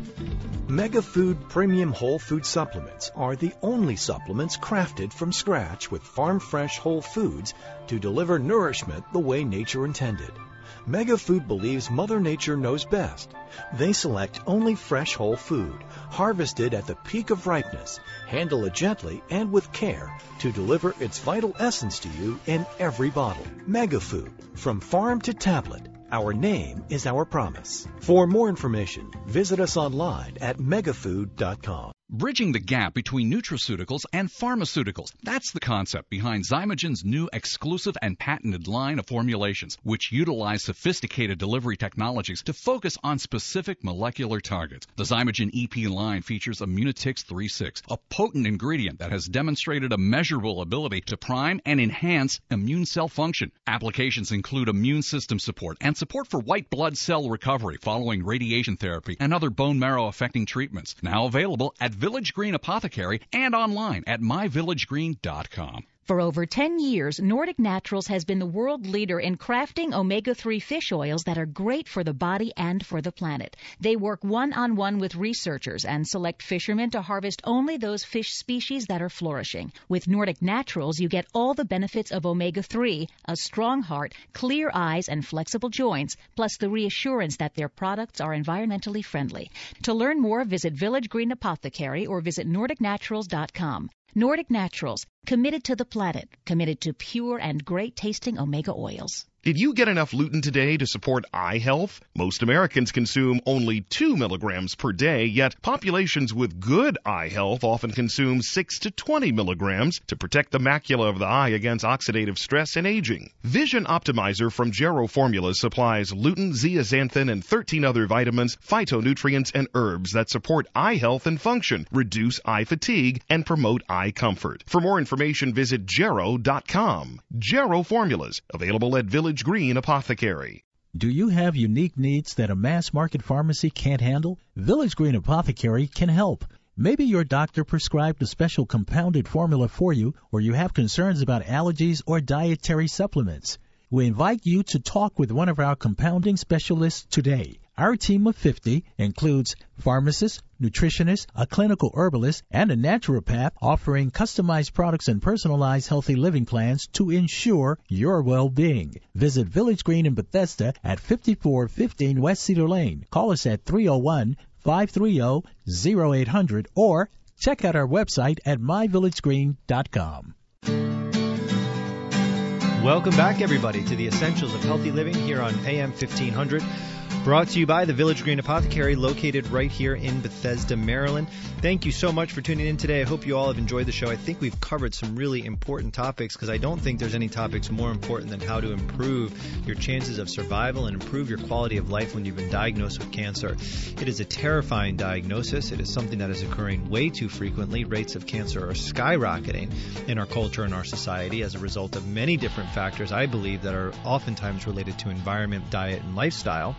MegaFood Premium Whole Food Supplements are the only supplements crafted from scratch with farm-fresh whole foods to deliver nourishment the way nature intended. MegaFood believes Mother Nature knows best. They select only fresh whole food, harvested at the peak of ripeness, handle it gently and with care to deliver its vital essence to you in every bottle. MegaFood, from farm to tablet. Our name is our promise. For more information, visit us online at megafood.com. Bridging the gap between nutraceuticals and pharmaceuticals. That's the concept behind Zymogen's new exclusive and patented line of formulations, which utilize sophisticated delivery technologies to focus on specific molecular targets. The Zymogen EP line features Immunotix 3.6, a potent ingredient that has demonstrated a measurable ability to prime and enhance immune cell function. Applications include immune system support and support for white blood cell recovery following radiation therapy and other bone marrow affecting treatments. Now available at Village Green Apothecary and online at myvillagegreen.com. For over 10 years, Nordic Naturals has been the world leader in crafting omega-3 fish oils that are great for the body and for the planet. They work one-on-one with researchers and select fishermen to harvest only those fish species that are flourishing. With Nordic Naturals, you get all the benefits of omega-3, a strong heart, clear eyes, and flexible joints, plus the reassurance that their products are environmentally friendly. To learn more, visit Village Green Apothecary or visit NordicNaturals.com. Nordic Naturals, committed to the planet, committed to pure and great-tasting omega oils. Did you get enough lutein today to support eye health? Most Americans consume only 2 milligrams per day, yet populations with good eye health often consume 6 to 20 milligrams to protect the macula of the eye against oxidative stress and aging. Vision Optimizer from Gero Formulas supplies lutein, zeaxanthin, and 13 other vitamins, phytonutrients, and herbs that support eye health and function, reduce eye fatigue, and promote eye comfort. For more information, visit Gero.com. Gero Formulas, available at Village Green Apothecary. Do you have unique needs that a mass market pharmacy can't handle? Village Green Apothecary can help. Maybe your doctor prescribed a special compounded formula for you, or you have concerns about allergies or dietary supplements. We invite you to talk with one of our compounding specialists today. Our team of 50 includes pharmacists, nutritionists, a clinical herbalist, and a naturopath offering customized products and personalized healthy living plans to ensure your well-being. Visit Village Green in Bethesda at 5415 West Cedar Lane. Call us at 301-530-0800 or check out our website at myvillagegreen.com. Welcome back, everybody, to the Essentials of Healthy Living here on AM 1500. Brought to you by the Village Green Apothecary, located right here in Bethesda, Maryland. Thank you so much for tuning in today. I hope you all have enjoyed the show. I think we've covered some really important topics, because I don't think there's any topics more important than how to improve your chances of survival and improve your quality of life when you've been diagnosed with cancer. It is a terrifying diagnosis. It is something that is occurring way too frequently. Rates of cancer are skyrocketing in our culture and our society as a result of many different factors, I believe, that are oftentimes related to environment, diet, and lifestyle.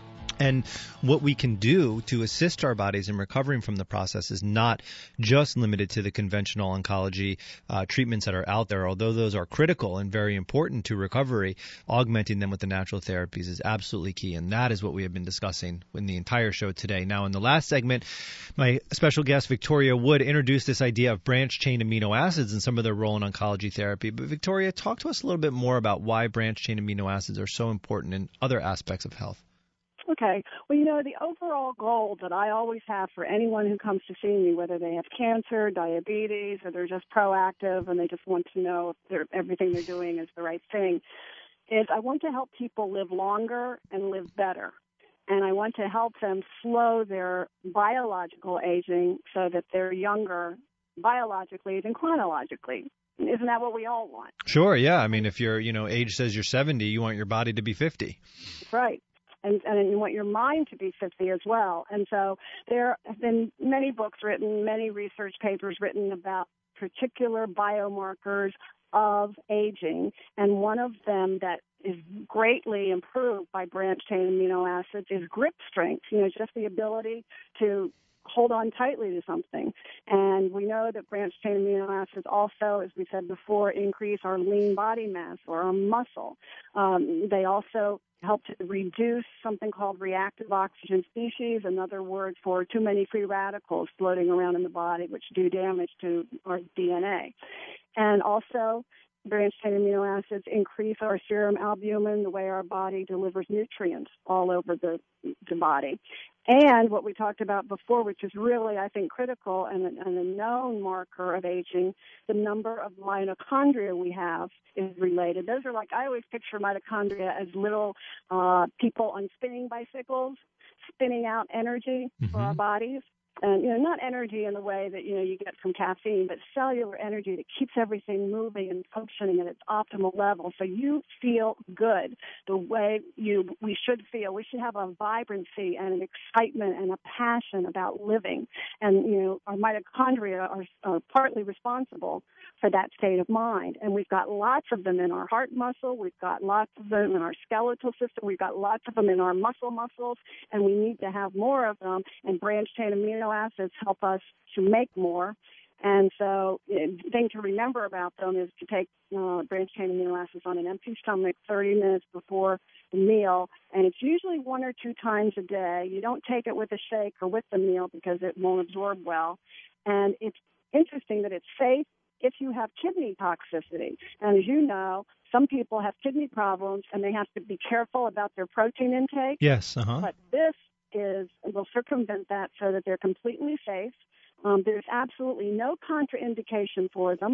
And what we can do to assist our bodies in recovering from the process is not just limited to the conventional oncology treatments that are out there, although those are critical and very important to recovery. Augmenting them with the natural therapies is absolutely key, and that is what we have been discussing in the entire show today. Now, in the last segment, my special guest, Victoria Wood, introduced this idea of branched-chain amino acids and some of their role in oncology therapy. But Victoria, talk to us a little bit more about why branched-chain amino acids are so important in other aspects of health. Okay. Well, the overall goal that I always have for anyone who comes to see me, whether they have cancer, diabetes, or they're just proactive and they just want to know if everything they're doing is the right thing, is I want to help people live longer and live better. And I want to help them slow their biological aging so that they're younger biologically than chronologically. Isn't that what we all want? Sure, yeah. I mean, if your age says you're 70, you want your body to be 50. Right. And you want your mind to be 50 as well. And so there have been many books written, many research papers written about particular biomarkers of aging. And one of them that is greatly improved by branched-chain amino acids is grip strength, just the ability to hold on tightly to something. And we know that branched-chain amino acids also, as we said before, increase our lean body mass or our muscle. They also help to reduce something called reactive oxygen species, another word for too many free radicals floating around in the body, which do damage to our DNA. And also, branched-chain amino acids increase our serum albumin, the way our body delivers nutrients all over the body. And what we talked about before, which is really, I think, critical and a known marker of aging, the number of mitochondria we have is related. Those are I always picture mitochondria as little people on spinning bicycles, spinning out energy for our bodies. And, not energy in the way that, you get from caffeine, but cellular energy that keeps everything moving and functioning at its optimal level. So you feel good the way we should feel. We should have a vibrancy and an excitement and a passion about living. And, our mitochondria are partly responsible for that state of mind. And we've got lots of them in our heart muscle. We've got lots of them in our skeletal system. We've got lots of them in our muscles. And we need to have more of them. And branched-chain amino acids help us to make more. And so the thing to remember about them is to take branched-chain amino acids on an empty stomach 30 minutes before the meal. And it's usually 1 or 2 times a day. You don't take it with a shake or with the meal because it won't absorb well. And it's interesting that it's safe if you have kidney toxicity. And as you know, some people have kidney problems and they have to be careful about their protein intake. Yes, But this will circumvent that so that they're completely safe. There's absolutely no contraindication for them.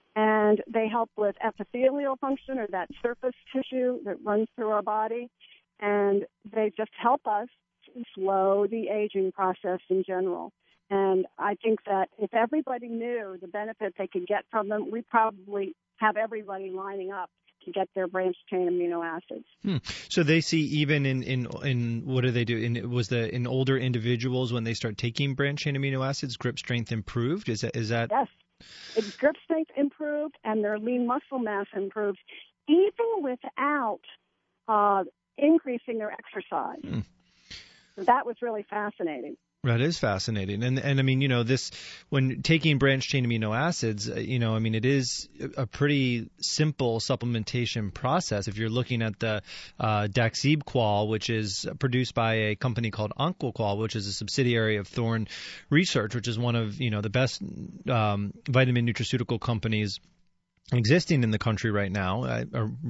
And they help with epithelial function, or that surface tissue that runs through our body. And they just help us to slow the aging process in general. And I think that if everybody knew the benefits they could get from them, we'd probably have everybody lining up to get their branched-chain amino acids. So they see even in what do they do? In older individuals, when they start taking branched-chain amino acids, grip strength improved? Is that? Yes. Its grip strength improved and their lean muscle mass improved, even without increasing their exercise. So that was really fascinating. That is fascinating. And I mean, this, when taking branched-chain amino acids, it is a pretty simple supplementation process. If you're looking at the Daxibqual, which is produced by a company called Oncoqual, which is a subsidiary of Thorne Research, which is one of, the best vitamin nutraceutical companies existing in the country right now,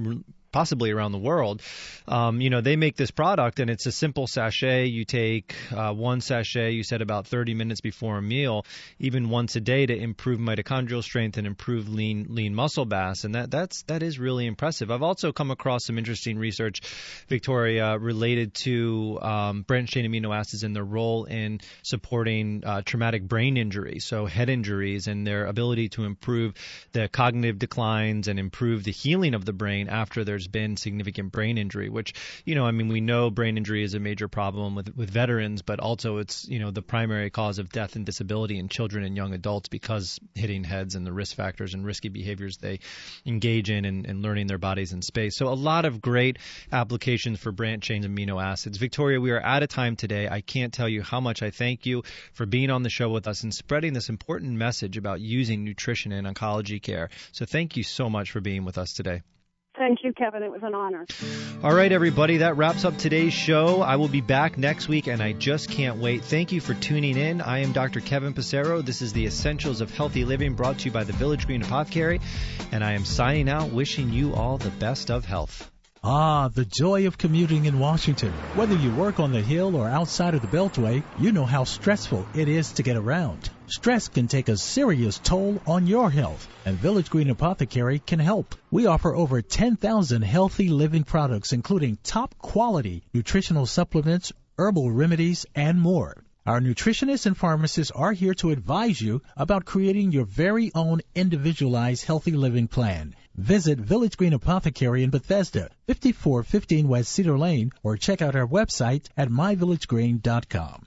possibly around the world. They make this product, and it's a simple sachet. You take one sachet, you said about 30 minutes before a meal, even once a day, to improve mitochondrial strength and improve lean muscle mass, and that is really impressive. I've also come across some interesting research, Victoria, related to branched-chain amino acids and their role in supporting traumatic brain injury, so head injuries, and their ability to improve the cognitive declines and improve the healing of the brain after there's been significant brain injury, which, we know brain injury is a major problem with veterans, but also it's, the primary cause of death and disability in children and young adults because hitting heads and the risk factors and risky behaviors they engage in and learning their bodies in space. So a lot of great applications for branched-chain amino acids. Victoria, we are out of time today. I can't tell you how much I thank you for being on the show with us and spreading this important message about using nutrition in oncology care. So thank you so much for being with us today. Thank you, Kevin. It was an honor. All right, everybody. That wraps up today's show. I will be back next week, and I just can't wait. Thank you for tuning in. I am Dr. Kevin Passero. This is the Essentials of Healthy Living, brought to you by the Village Green Apothecary, and I am signing out, wishing you all the best of health. Ah, the joy of commuting in Washington. Whether you work on the Hill or outside of the Beltway, you know how stressful it is to get around. Stress can take a serious toll on your health, and Village Green Apothecary can help. We offer over 10,000 healthy living products, including top-quality nutritional supplements, herbal remedies, and more. Our nutritionists and pharmacists are here to advise you about creating your very own individualized healthy living plan. Visit Village Green Apothecary in Bethesda, 5415 West Cedar Lane, or check out our website at myvillagegreen.com.